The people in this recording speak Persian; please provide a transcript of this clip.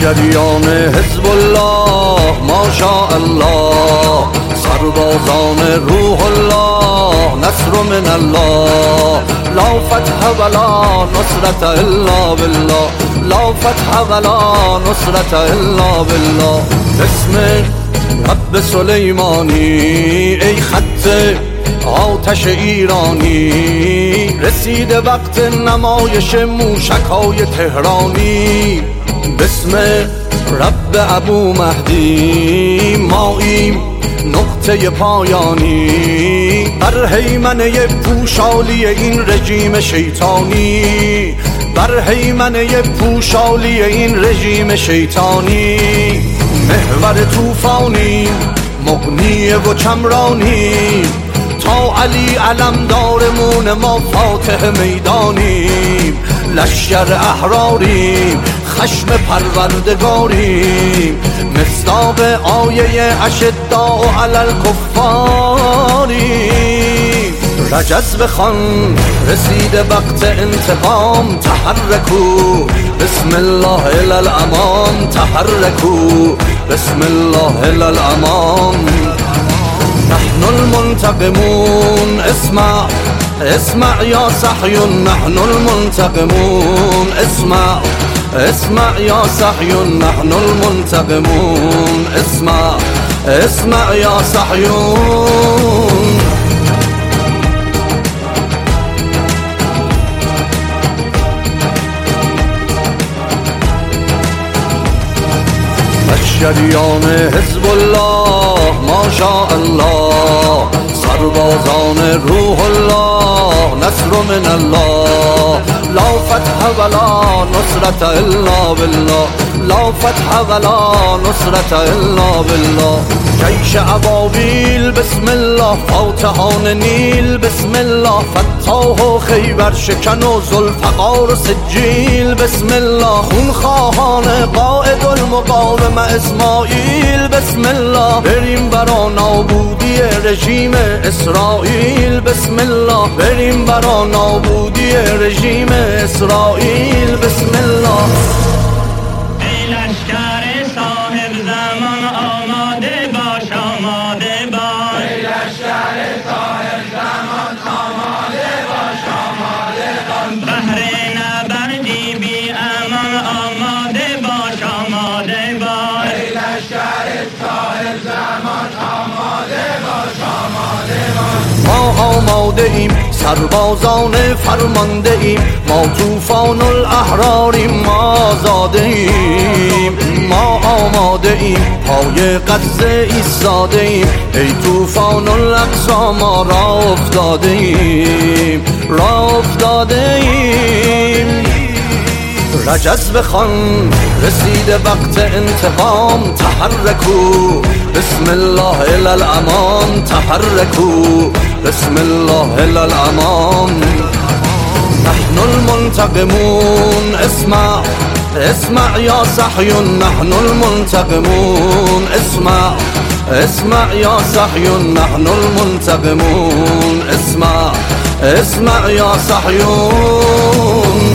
لشکریان حزب الله ماشاء الله، سربازان روح الله نصر من الله، لا فتح ولا نصرت الا بالله، لا فتح ولا نصرت الا بالله. بسم رب سلیمانی ای خط آتش ایرانی، رسیده وقت نمایش موشک‌های تهرانی. بسم رب ابو مهدی ماییم نقطه پایانی، بر هیمنه پوشالی این رژیم شیطانی، بر هیمنه پوشالی این رژیم شیطانی. محور طوفانی مغنی و چمرانی، تا علی علمدارمون ما فاتح میدانیم. لشکر احراریم خشم پروردگاریم، مصداق آیه اشداء علی الکفاریم. رجز بخوان رسیده وقت انتقام، تحرکو بسم الله الی الامام، تحرکو بسم الله الی الامام. نحن المنتقمون اسمع اسمع یا صحیون، نحن المنتقمون اسمع اسمع یا صحیون، نحن المنتقمون اسمع اسمع یا صحیون. لشکریان حزب الله ماشاء الله، سربازان روح الله نصر من الله، لا فتح ولا نصرت الا بالله، لا فتح ولا نصرت الا بالله. جیش ابابیل بسم الله، فاتحان نیل بسم الله، فتاح و خیبر شکن و ذوالفقار و سجیل بسم الله، خونخواهان قائد المقاومه اسماعیل بسم الله. بریم برا نابودی رژیم اسرائیل بسم الله، بریم برا نابودی رژیم اسرائیل بسم الله. ای لشکر صاحب زمان آماده باش، آماده باش. ای لشکر صاحب زمان آماده باش، آماده باش. بهر نبردی بی امان آماده باش، آماده باش. ای لشکر صاحب زمان آماده باش، آماده باش. ما آماده ایم سربازان فرمانده ایم، ما طوفان الاحراریم، ما آزاده ایم. ما آماده ایم پای غزه ایستاده ایم، ای طوفان الاقصی ما را افتاده ایم، را افتاده ایم. رجز بخوان رسیده وقت انتقام، تحرکو بسم الله الی الامام، تحرکو بسم الله الی الامام. نحن المنتقمون اسمع اسمع یا صحیون، نحن المنتقمون اسمع اسمع یا صحیون، نحن المنتقمون اسمع اسمع یا صحیون.